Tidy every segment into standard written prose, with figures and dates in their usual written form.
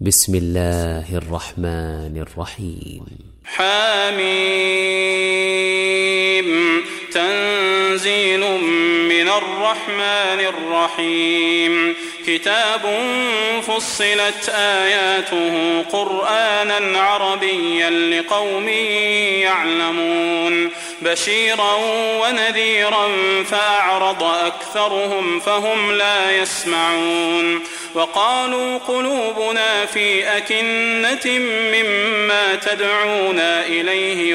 بسم الله الرحمن الرحيم. حميم تنزيل من الرحمن الرحيم. كتاب فصلت آياته قرآنا عربيا لقوم يعلمون بشيرا ونذيرا فأعرض أكثرهم فهم لا يسمعون. وقالوا قلوبنا في أكنة مما تدعونا إليه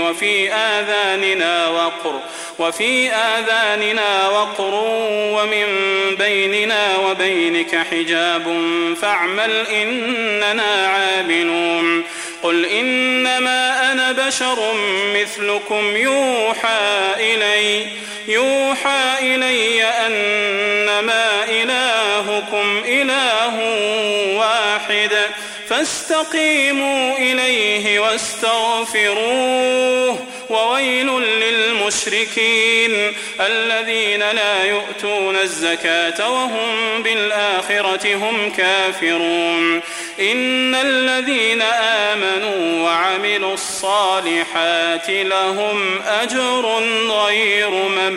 وفي آذاننا وقر ومن بيننا وبينك حجاب فاعمل إننا عاملون. قل إنما أنا بشر مثلكم يوحى إلي أنما إلهكم إله واحد فاستقيموا إليه واستغفروه. وويل للمشركين الذين لا يؤتون الزكاة وهم بالآخرة هم كافرون. إن الذين آمنوا وعملوا الصالحات لهم أجر غير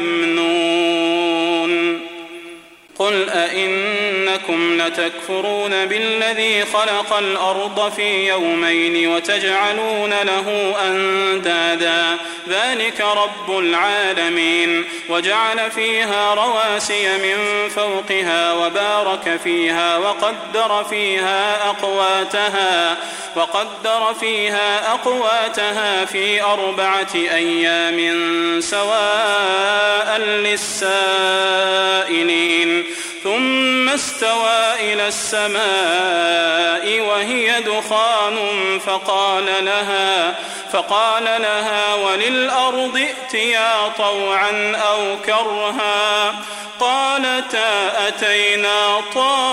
ممنون. قل أئنكم لتكفرون بالذي خلق الأرض في يومين وتجعلون له أندادا ذلك رب العالمين. وجعل فيها رواسي من فوقها وبارك فيها وقدر فيها أقواتها في 4 أيام سواء للسائلين. ثم استوى إلى السماء وهي دخان فقال لها وللأرض ائتيا طوعا أو كرها قالتا أتينا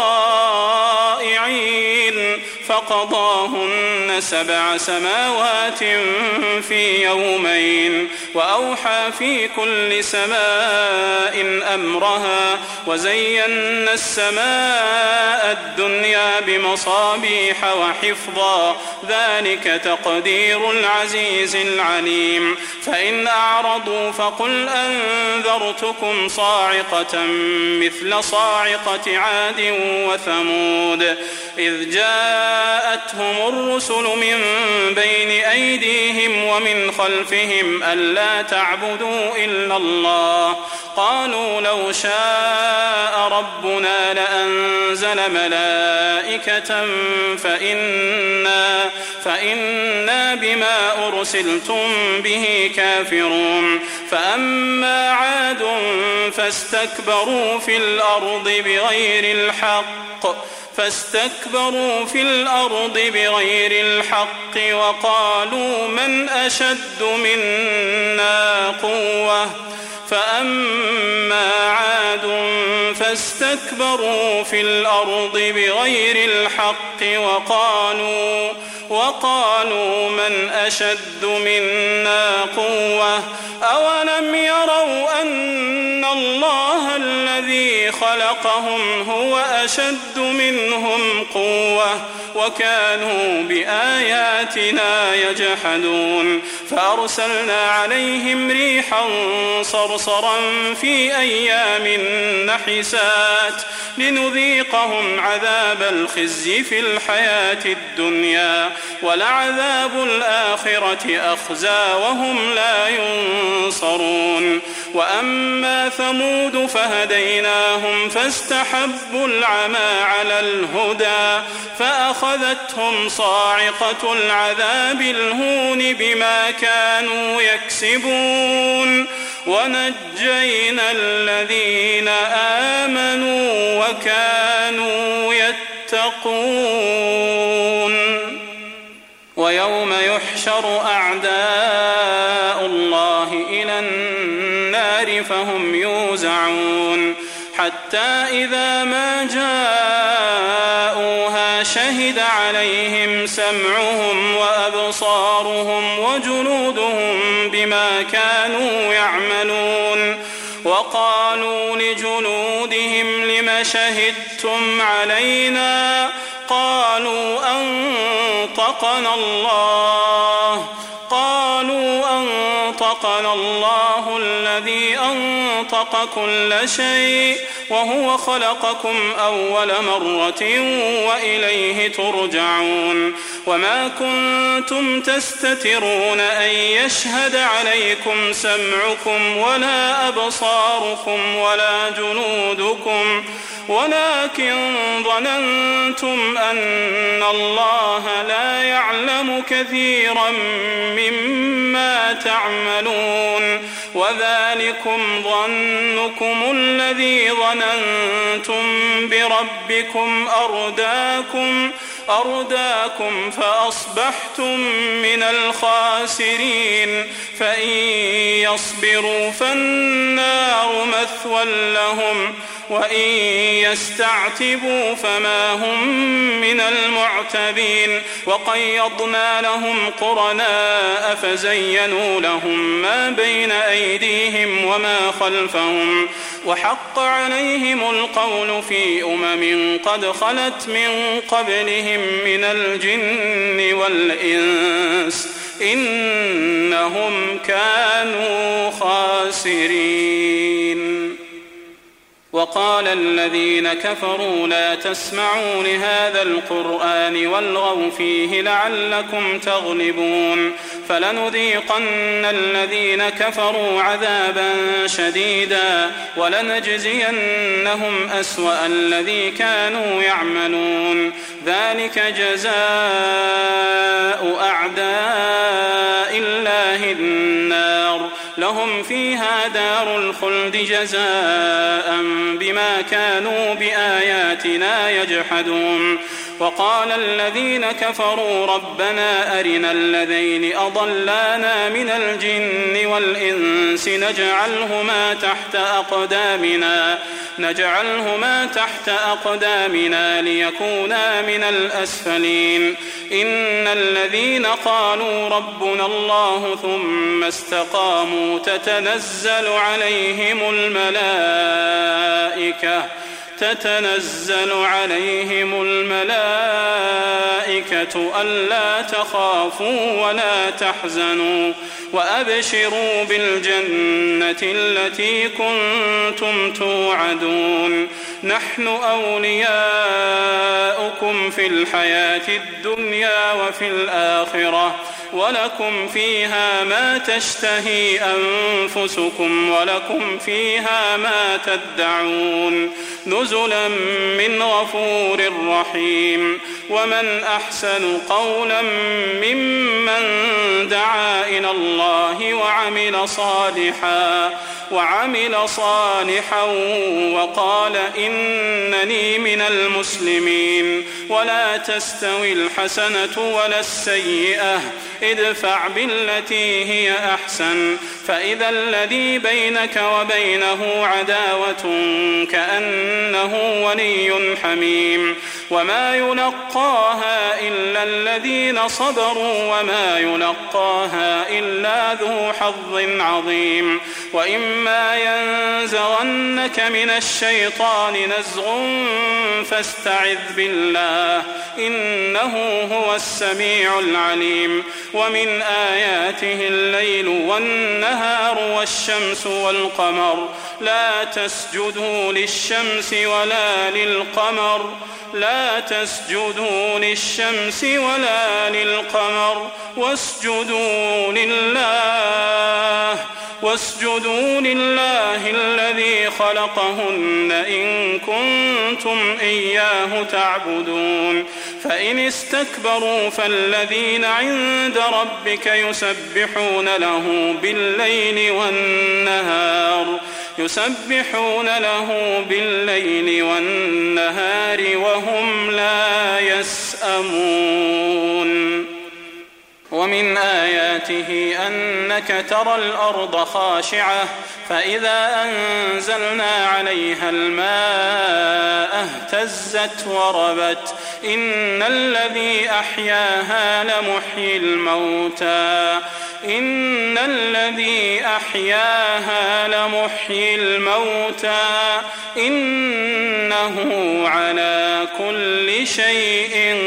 طائعين. فقضاهن 7 سماوات في يومين وأوحى في كل سماء أمرها وزينا السماء الدنيا بمصابيح وحفظا ذلك تقدير العزيز العليم. فإن أعرضوا فقل أنذرتكم صاعقة مثل صاعقة عاد وثمود إذ جاءتهم الرسل من بين أيديهم ومن خلفهم ألا تعبدوا إلا الله قالوا لو شاء ربنا لأنزل ملائكة فإنا بما أرسلتم به كافرون. فأما عاد فاستكبروا في الأرض بغير الحق وقالوا من أشد منا قوة. فأما عاد فاستكبروا في الأرض بغير الحق وقالوا من أشد منا قوة. أولم يروا أن الله الذي خلقهم هو أشد منهم قوة وكانوا بآياتنا يجحدون. فأرسلنا عليهم ريحا صرصرا في أيام نحسات لنذيقهم عذاب الخزي في الحياة الدنيا ولعذاب الآخرة أخزى وهم لا ينصرون. وأما ثمود فهديناهم فاستحبوا العمى على الهدى فأخذتهم صاعقة العذاب الهون بما كانوا يكسبون. ونجينا الذين آمنوا وكانوا يتقون. ويوم يحشر أعداء الله إلى النار فهم يوزعون حتى إذا ما جاءوها شهد عليهم سمعهم وأبصارهم وجلودهم بما كانوا يعملون. وقالوا لجلودهم لم شهدتم علينا قالوا أنطقنا الله. قالوا أنطقنا الله الذي أنطق كل شيء وهو خلقكم أول مرة وإليه ترجعون. وما كنتم تستترون أن يشهد عليكم سمعكم ولا أبصاركم ولا جنودكم ولكن ظننتم أن الله لا يعلم كثيرا مما تعملون. وذلكم ظنكم الذي ظننتم بربكم أرداكم فأصبحتم من الخاسرين. فإن يصبروا فالنار مثوى لهم وإن يستعتبوا فما هم من المعتبين. وقيضنا لهم قرناء فزينوا لهم ما بين أيديهم وما خلفهم وحق عليهم القول في قد خلت من قبلهم من الجن والإنس إنهم كانوا خاسرين. وقال الذين كفروا لا تسمعوا لهذا القرآن والغوا فيه لعلكم تغلبون. فلنذيقن الذين كفروا عذابا شديدا ولنجزينهم أسوأ الذي كانوا يعملون. ذلك جزاء أعداء الله النار لهم فيها دار الخلد جزاء بما كانوا بآياتنا يجحدون. وقال الذين كفروا ربنا أرنا الذين أضلانا من الجن والإنس نجعلهما تحت أقدامنا ليكونا من الأسفلين. إن الذين قالوا ربنا الله ثم استقاموا تتنزل عليهم الملائكة ألا تخافوا ولا تحزنوا وأبشروا بالجنة التي كنتم توعدون. نحن أولياؤكم في الحياة الدنيا وفي الآخرة ولكم فيها ما تشتهي أنفسكم ولكم فيها ما تدعون نزلا من غفور رحيم. ومن أحسن قولا ممن دعا إلى الله وعمل صالحا وقال إنني من المسلمين. ولا تستوي الحسنة ولا السيئة ادفع بالتي هي أحسن فإذا الذي بينك وبينه عداوة كأنه ولي حميم. وما يلقاها إلا الذين صبروا وما يلقاها إلا ذو حظ عظيم. وإما ينزغنك من الشيطان نزغ فاستعذ بالله إنه هو السميع العليم. ومن آياته الليل والنهار والشمس والقمر لا تسجدوا للشمس ولا للقمر واسجدوا لله الذي خلقهن إن كنتم إياه تعبدون. فإن استكبروا فالذين عند ربك يسبحون له بالليل والنهار وهم لا يسأمون. ومن آياته أنك ترى الأرض خاشعة فإذا أنزلنا عليها الماء اهتزت وربت إن الذي أحياها لمحيي الموتى إنه على كل شيء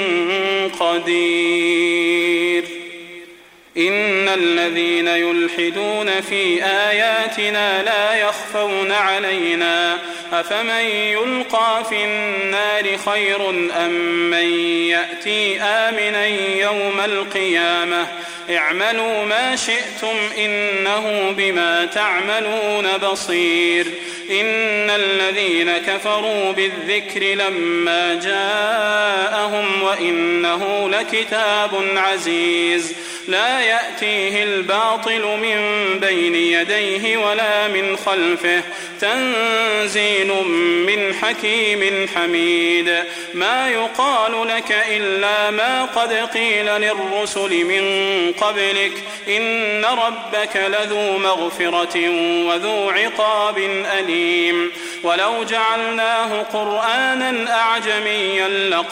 قدير. إن الذين يلحدون في آياتنا لا يخفون علينا أفمن يلقى في النار خير أم من يأتي آمنا يوم القيامة اعملوا ما شئتم إنه بما تعملون بصير. إن الذين كفروا بالذكر لما جاءهم وإنه لكتاب عزيز لا يأتيه الباطل من بين يديه ولا من خلفه تنزيل من حكيم حميد. ما يقال لك إلا ما قد قيل للرسل من قبلك إن ربك لذو مغفرة وذو عقاب أليم. ولو جعلناه قرآنا أعجميا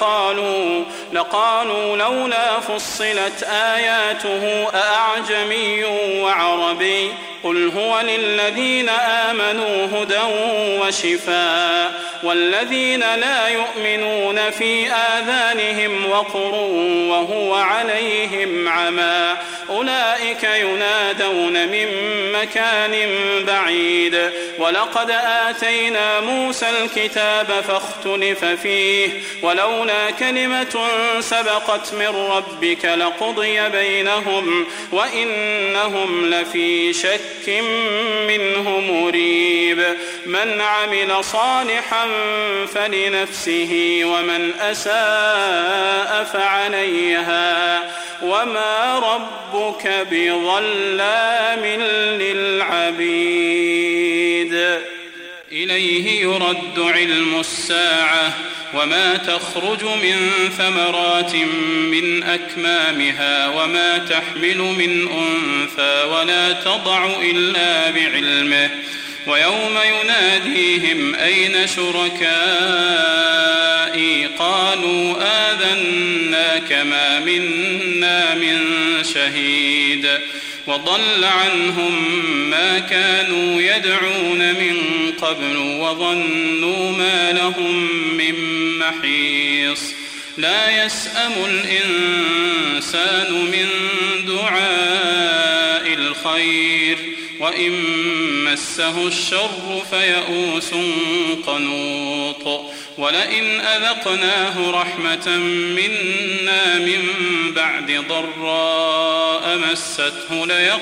لقالوا لولا فصلت آياته أأعجمي وعربي قل هو للذين آمنوا هدى وشفاء والذين لا يؤمنون في آذانهم وقر وهو عليهم عمى أولئك ينادون من مكان بعيد. ولقد آتينا موسى الكتاب فاختلف فيه ولولا كلمة سبقت من ربك لقضي بينهم وإنهم لفي شك منه مريب. من عمل صالحا فلنفسه ومن أساء فعليها وما ربك بظلام للعبيد. إليه يرد علم الساعة وما تخرج من ثمرات من أكمامها وما تحمل من أنثى ولا تضع إلا بعلمه ويوم يناديهم أين شركائي قالوا آذناك ما منا من شهيد وضل عنهم ما كانوا يدعون من قبل وظنوا ما لهم من محيص. لا يسأم الإنسان من دعاء الخير وإن مسه الشر فيئوس قنوط. ولئن أذقناه رحمة منا من بعد ضراء مسته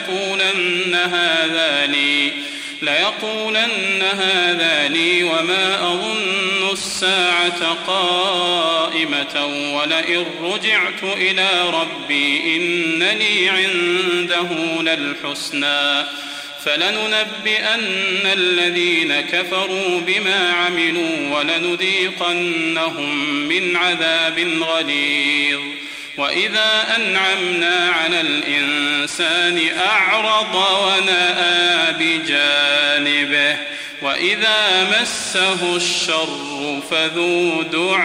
ليقولن هذا لي وما أظن الساعة قائمة ولئن رجعت إلى ربي إن لي عنده للحسنى فلننبئن الذين كفروا بما عملوا ولنذيقنهم من عذاب غليظ. وإذا أنعمنا على الإنسان أعرض ونأى بجانبه وإذا مسه الشر فذو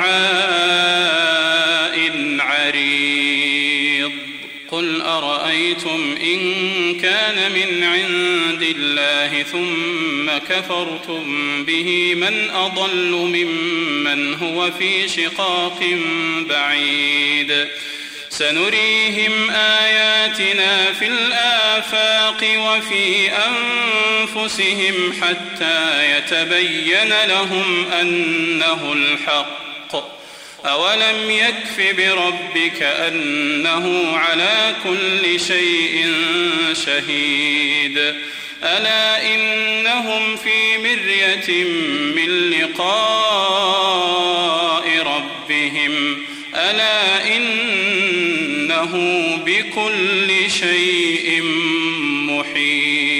دعاء عريض. قل أرأيتم إن كان من عند الله ثم كفرتم به من أضل ممن هو في شقاق بعيد. سنريهم آياتنا في الآفاق وفي أنفسهم حتى يتبين لهم أنه الحق. أولم يكف بربك أنه على كل شيء شهيد. ألا إنهم في مرية من لقاء ربهم ألا إنه بكل شيء محيط.